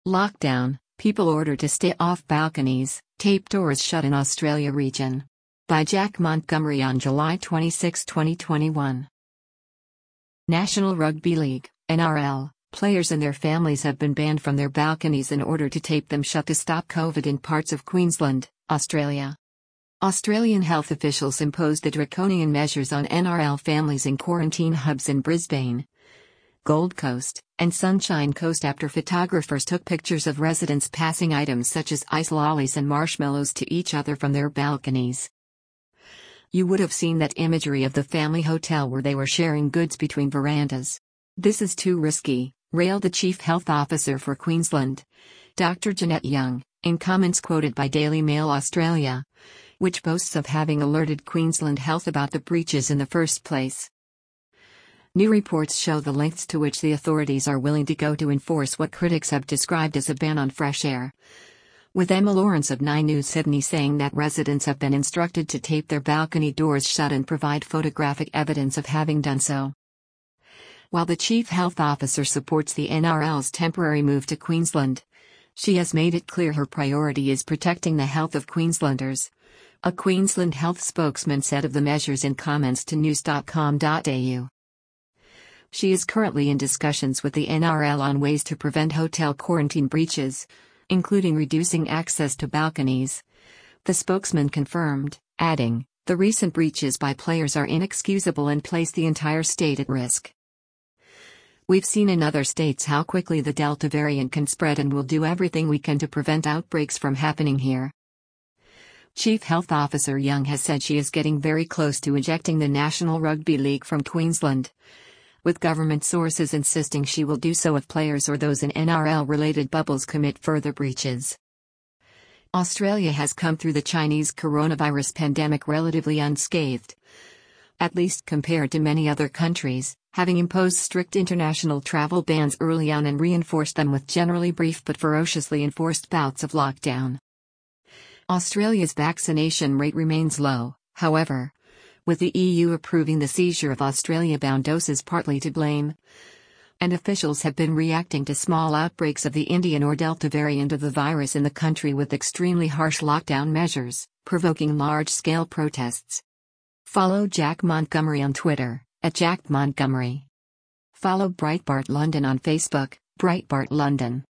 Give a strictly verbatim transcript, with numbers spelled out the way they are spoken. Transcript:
Lockdown, people ordered to stay off balconies, tape doors shut in Australia region. By Jack Montgomery on July twenty-sixth, twenty twenty-one. National Rugby League, N R L, players and their families have been banned from their balconies in order to tape them shut to stop COVID in parts of Queensland, Australia. Australian health officials imposed the draconian measures on N R L families in quarantine hubs in Brisbane, Gold Coast, and Sunshine Coast after photographers took pictures of residents passing items such as ice lollies and marshmallows to each other from their balconies. You would have seen that imagery of the family hotel where they were sharing goods between verandas. This is too risky, railed the Chief Health Officer for Queensland, Doctor Jeanette Young, in comments quoted by Daily Mail Australia, which boasts of having alerted Queensland Health about the breaches in the first place. New reports show the lengths to which the authorities are willing to go to enforce what critics have described as a ban on fresh air. With Emma Lawrence of Nine News Sydney saying that residents have been instructed to tape their balcony doors shut and provide photographic evidence of having done so. While the Chief Health Officer supports the N R L's temporary move to Queensland, she has made it clear her priority is protecting the health of Queenslanders. A Queensland Health spokesman said of the measures in comments to news dot com dot a u. She is currently in discussions with the N R L on ways to prevent hotel quarantine breaches, including reducing access to balconies. The spokesman confirmed, adding, "The recent breaches by players are inexcusable and place the entire state at risk. We've seen in other states how quickly the Delta variant can spread and we'll do everything we can to prevent outbreaks from happening here." Chief Health Officer Young has said she is getting very close to ejecting the National Rugby League from Queensland, with government sources insisting she will do so if players or those in N R L-related bubbles commit further breaches. Australia has come through the Chinese coronavirus pandemic relatively unscathed, at least compared to many other countries, having imposed strict international travel bans early on and reinforced them with generally brief but ferociously enforced bouts of lockdown. Australia's vaccination rate remains low, however, with the E U approving the seizure of Australia-bound doses partly to blame, and officials have been reacting to small outbreaks of the Indian or Delta variant of the virus in the country with extremely harsh lockdown measures, provoking large-scale protests. Follow Jack Montgomery on Twitter, at Jack Montgomery. Follow Breitbart London on Facebook, Breitbart London.